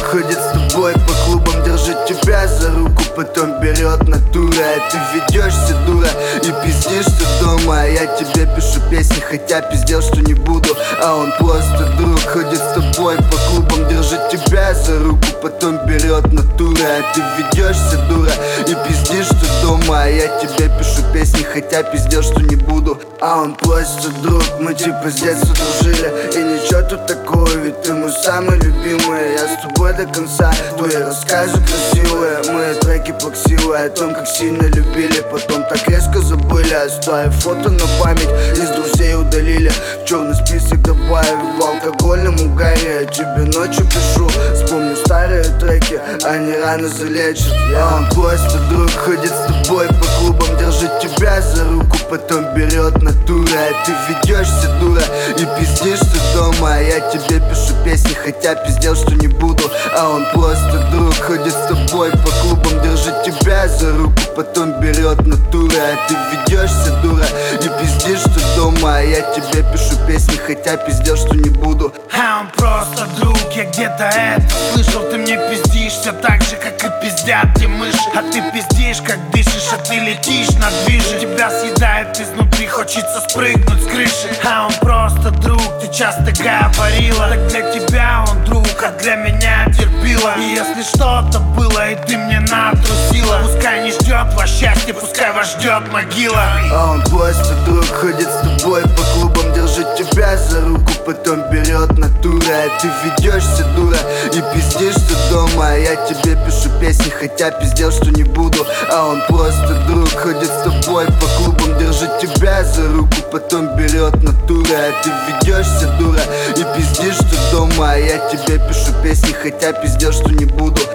ходит с тобой по клубам, держит тебя за руку, потом берет натура. А ты ведешься, дура, и пиздишься дома. А я тебе пишу песни, хотя пиздел, что не буду. А он просто друг, ходит с тобой по клубам, держит тебя за руку, потом берет натура. А ты ведешься, дура, и пиздишься дома. А я тебе пишу песни, хотя пиздел, что не буду. А он просто друг, мы типа с детства дружили. И ничего тут такого, ведь ты мой самый любимый. Я с тобой до конца, твои рассказы красивые, мои треки плаксивые, о том, как сильно любили, потом так резко забыли. Оставив фото на память, из друзей удалили, в черный список добавив, в алкогольном угаре. Я тебе ночью пишу, вспомню старые треки, они рано залечат. А он просто друг, ходит с тобой по клубам, держит тебя за руку, потом берет натура. А ты ведешься, дура, и пиздишься дома. А я тебе пишу песни, хотя пиздел, что не буду. А он просто друг, ходит с тобой по клубам, держит тебя за руку, потом берет натура. А ты ведешься, дура, и пиздишься дома. А я тебе пишу песни, хотя пиздел, что не буду. А он просто друг, я где-то это слышал. Ты мне пиздишься так же, как и пиздят те мыши. А ты пиздишь, как дышишь, а ты летишь на движе. Тебя съедает изнутри, хочется спрыгнуть с крыши. А он просто друг, ты часто говорила, так для тебя он друг, а для меня терпила. И если что-то было, и ты мне натрусила, пускай не ждет вас счастье, пускай вас ждет могила. А он просто друг, ходит с тобой по клубам, держит тебя за руку, потом берет натура. А ты ведешься, дура, и пиздишься дома. А я тебе пишу песни, хотя пиздел, что не буду. А он просто друг, ходит с тобой по клубам, держит тебя за руку, потом берет натура. А ты ведешься, дура, и пиздишься дома. А я тебе пишу песни, хотя пиздел, что не буду.